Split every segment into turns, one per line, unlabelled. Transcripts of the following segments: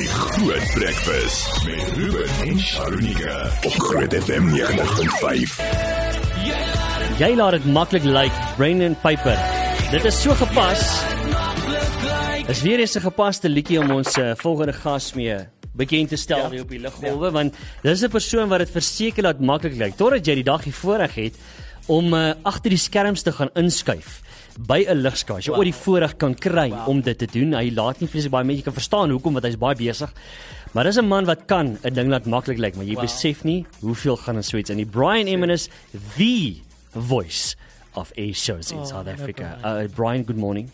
Groot Breakfast met Ruben en Sharonika op Groot FM 90.5.
Jy laat dit maklik lyk, Brendan Piper. Dit is so gepas. Is weer eens 'n gepaste liedjie om ons volgende gas mee bekend te stel hier op die luggolwe, want dis 'n persoon wat dit verseker laat maklik lyk, totdat jy die dag hier voorreg het om agter die skerms te gaan inskuif by 'n ligskaars. Jy ooit die voorreg kan kry om dit te doen. Hy laat nie vreeslik baie mense kan verstaan hoekom, want hy's baie besig. Maar dis 'n man wat kan 'n ding laat maklik lyk, maar jy besef nie hoeveel gaan in Sweets. En die Brian Emmons, the voice of air shows in South Africa. Brian, good morning.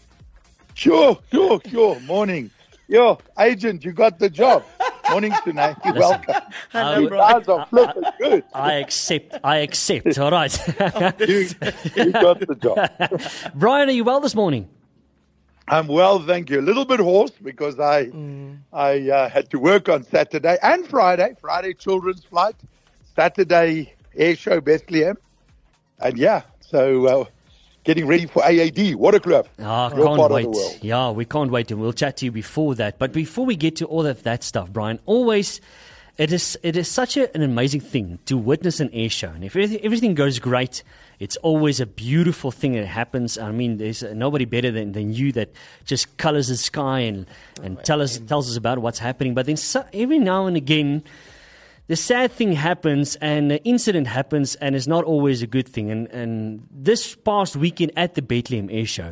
Sure. Morning. Yo, agent, you got the job. Morning tonight. You're welcome.
Hello,
You guys are flipping good.
I accept. All right.
You got the job.
Brian, are you well this morning?
I'm well, thank you. A little bit hoarse because I had to work on Saturday and Friday. Friday children's flight, Saturday air show Bethlehem, and so getting ready for AAD. Waterkloof.
Can't wait. Yeah, we can't wait, and we'll chat to you before that. But before we get to all of that stuff, Brian, it is such an amazing thing to witness an air show. And if everything goes great, it's always a beautiful thing that happens. I mean, there's nobody better than you that just colors the sky and tells us about what's happening. But then every now and again, the sad thing happens and the incident happens, and it's not always a good thing. And this past weekend at the Bethlehem Air Show,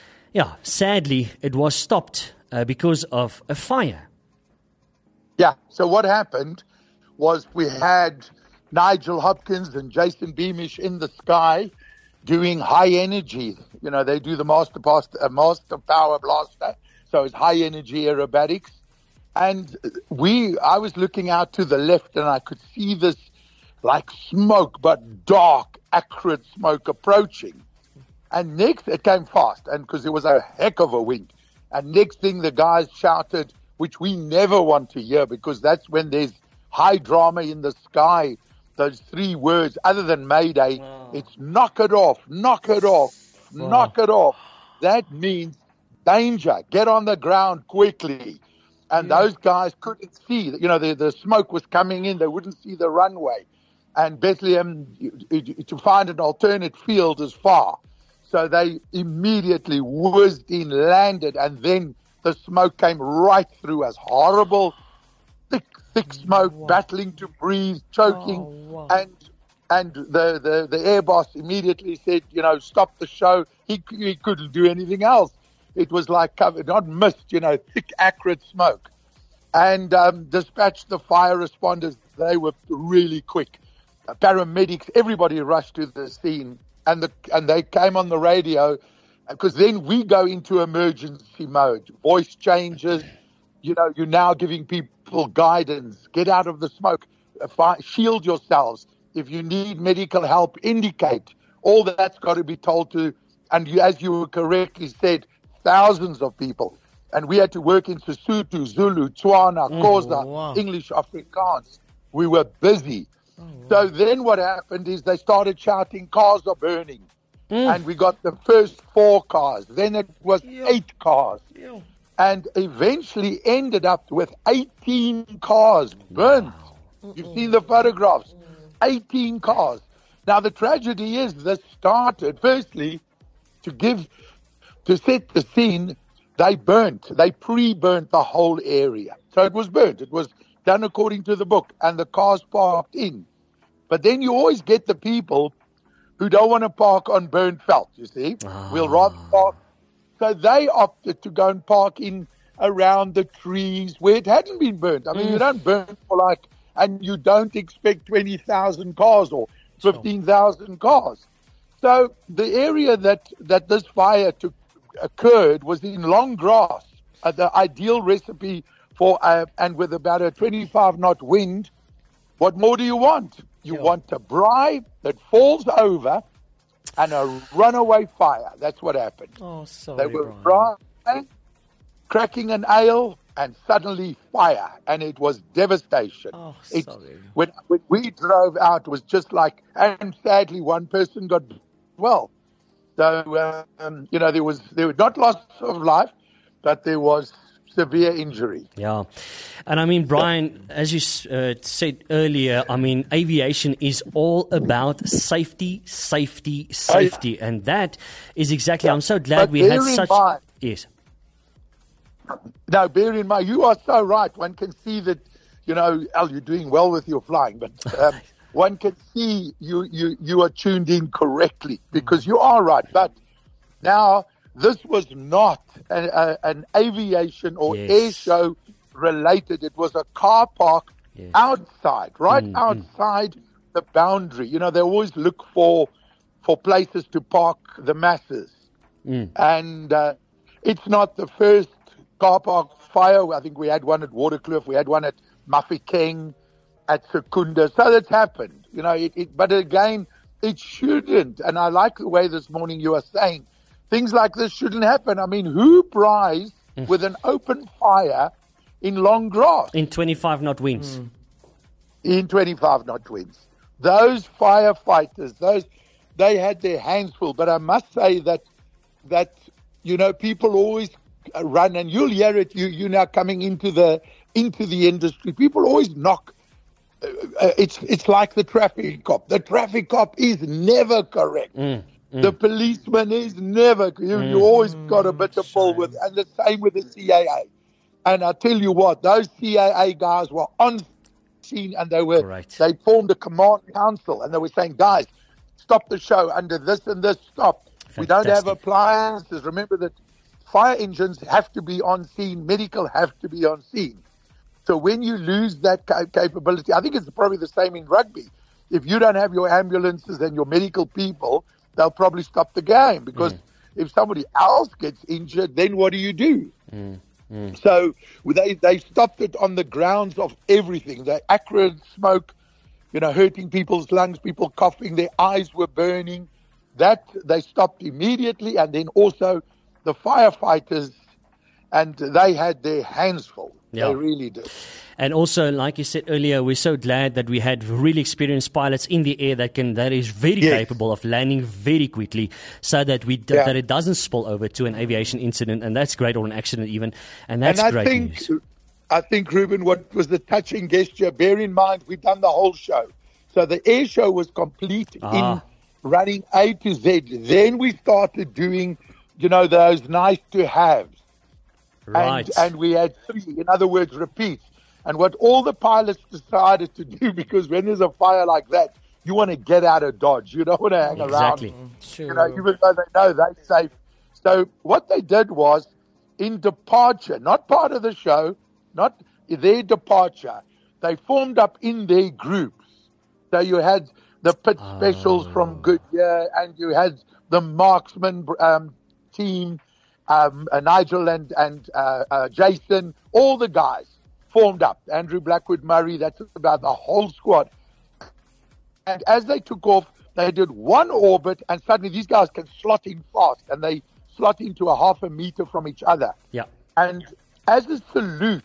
sadly, it was stopped because of a fire.
Yeah, so what happened was we had Nigel Hopkins and Jason Beamish in the sky doing high energy. You know, they do the Master Power Blaster, so it's high energy aerobatics. And I was looking out to the left and I could see this like smoke, but dark, acrid smoke approaching. And next, it came fast, and because it was a heck of a wind. And next thing the guys shouted, which we never want to hear because that's when there's high drama in the sky. Those three words, other than Mayday, it's knock it off, knock it off, knock it off. That means danger. Get on the ground quickly. And those guys couldn't see. You know, the smoke was coming in. They wouldn't see the runway. And Bethlehem, to find an alternate field is far. So they immediately whizzed in, landed, and then the smoke came right through us. Horrible, thick smoke, battling to breathe, choking. And the air boss immediately said, stop the show. He couldn't do anything else. It was like covered, not mist, thick, acrid smoke. And dispatched the fire responders. They were really quick. Paramedics, everybody rushed to the scene. And they came on the radio, because then we go into emergency mode. Voice changes. You're now giving people guidance. Get out of the smoke. Shield yourselves. If you need medical help, indicate. All that's got to be told to, and as you correctly said, thousands of people. And we had to work in Sesotho, Zulu, Tswana, Xhosa, English, Afrikaans. We were busy. So then what happened is they started shouting, cars are burning. And we got the first 4 cars. Then it was 8 cars. And eventually ended up with 18 cars burnt. You've seen the photographs. 18 cars. Now the tragedy is this started, firstly, to set the scene, they pre-burnt the whole area. So it was burnt. It was done according to the book, and the cars parked in. But then you always get the people who don't want to park on burnt felt, you see. We'll rather park. So they opted to go and park in around the trees where it hadn't been burnt. I mean, you don't burn and you don't expect 20,000 cars or 15,000 cars. So the area that this fire occurred was in long grass, the ideal recipe for, and with about a 25-knot wind. What more do you want? You want a braai that falls over and a runaway fire. That's what happened.
Oh, sorry,
they were braai, cracking an ale, and suddenly fire, and it was devastation. Oh, sorry. When we drove out, it was just like, and sadly, one person got well. So, there were not loss of life, but there was severe injury.
Yeah. And I mean, Brian, as you said earlier, I mean, aviation is all about safety. And that is exactly, I'm so glad we had such... Yes.
Now, bear in mind, you are so right. One can see that, Al, you're doing well with your flying, but one can see you are tuned in correctly because you are right. But now, this was not an aviation or air show related. It was a car park outside, outside the boundary. They always look for places to park the masses. And it's not the first car park fire. I think we had one at Waterkloof. We had one at Mafeking, at Secunda. So that's happened. But again, it shouldn't. And I like the way this morning you are saying, things like this shouldn't happen. I mean, who brays with an open fire in long grass?
In 25-knot winds.
In 25-knot winds. Those firefighters, they had their hands full. But I must say that people always run, and you'll hear it, you now coming into the industry. People always knock. It's like the traffic cop. The traffic cop is never correct. The policeman is never. You always got a bit of pull with, and the same with the CAA. And I tell you what, those CAA guys were on scene, and they formed a command council, and they were saying, guys, stop the show under this and this. Stop. Fantastic. We don't have appliances. Remember that fire engines have to be on scene. Medical have to be on scene. So when you lose that capability, I think it's probably the same in rugby. If you don't have your ambulances and your medical people, they'll probably stop the game because if somebody else gets injured, then what do you do? So they stopped it on the grounds of everything. The acrid smoke, hurting people's lungs, people coughing, their eyes were burning. That they stopped immediately, and then also the firefighters, and they had their hands full. Yeah. They really did.
And also, like you said earlier, we're so glad that we had really experienced pilots in the air that is very capable of landing very quickly, so that that it doesn't spill over to an aviation incident, and that's great, or an accident even, and that's great news.
I think, Ruben, what was the touching gesture? Bear in mind, we've done the whole show, so the air show was complete in running A to Z. Then we started doing, those nice to haves.
Right.
And we had 3, in other words, repeats. And what all the pilots decided to do, because when there's a fire like that, you want to get out of Dodge. You don't want to hang around.
Sure.
Even though they know they're safe. So what they did was, in departure, not part of the show, not their departure, they formed up in their groups. So you had the pit specials from Goodyear, and you had the marksman team, Nigel and Jason, all the guys formed up. Andrew Blackwood Murray, that's about the whole squad. And as they took off, they did one orbit, and suddenly these guys can slot in fast, and they slot into a half a meter from each other.
Yeah.
And as a salute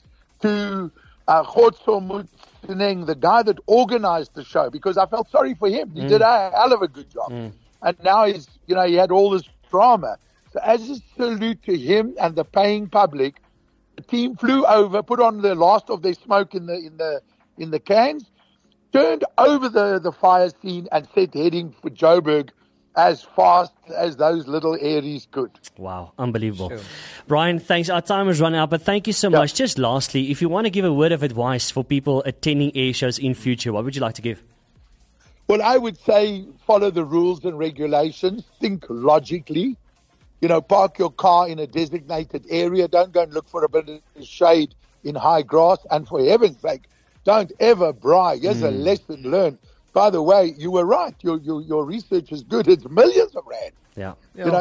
to Khotso Mutsineng, the guy that organized the show, because I felt sorry for him. He did a hell of a good job. And now he had all this drama. So as a salute to him and the paying public, the team flew over, put on the last of their smoke in the cans, turned over the fire scene, and set heading for Joburg as fast as those little Aries could.
Wow, unbelievable. Sure. Brian, thanks. Our time has run out, but thank you so much. Just lastly, if you want to give a word of advice for people attending air shows in future, what would you like to give?
Well, I would say follow the rules and regulations. Think logically. Park your car in a designated area. Don't go and look for a bit of shade in high grass. And for heaven's sake, don't ever braai. Here's a lesson learned. By the way, you were right. Your research is good. It's millions of rand.
Yeah.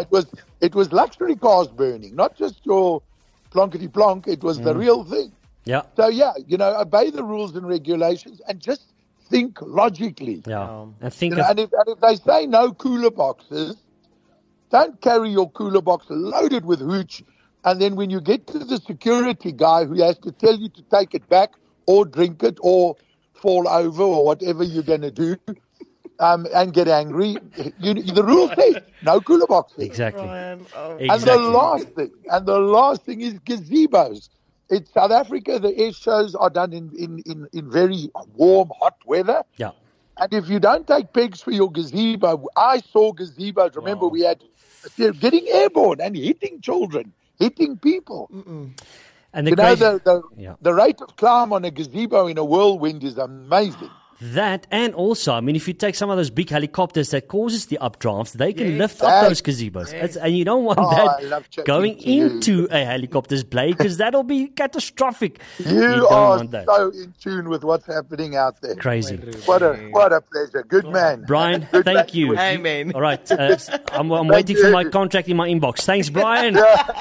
It was luxury cars burning, not just your plonkety plonk. It was the real thing.
Yeah.
So obey the rules and regulations and just think logically.
Yeah. And think.
And if they say no cooler boxes, don't carry your cooler box loaded with hooch. And then when you get to the security guy who has to tell you to take it back or drink it or fall over or whatever you're going to do, and get angry. The rule says no cooler boxes.
Exactly.
And
Exactly.
the last thing is gazebos. In South Africa, the air shows are done in very warm, hot weather.
Yeah.
And if you don't take pegs for your gazebo, I saw gazebos. Remember, we had getting airborne and hitting children, hitting people.
And the
You know,
crazy,
the rate of climb on a gazebo in a whirlwind is amazing.
that, and also, I mean, if you take some of those big helicopters that causes the updrafts, they can lift up
Yes.
those gazebos. And you don't want
I
that
love chatting
going
to you.
into a helicopter's blade, because that'll be catastrophic.
You
don't
are
want that.
so in tune with what's happening out there.
Crazy.
What a pleasure. Good man.
Brian,
Good
thank
luck
you.
with
Amen.
All right, I'm waiting for
you.
my contract in my inbox. Thanks, Brian.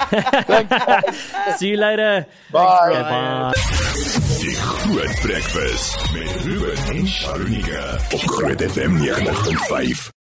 See you later.
Bye.
Okay, bye.
Die Groot Breakfast met Ruben en Sharunika op Groot FM 90.5.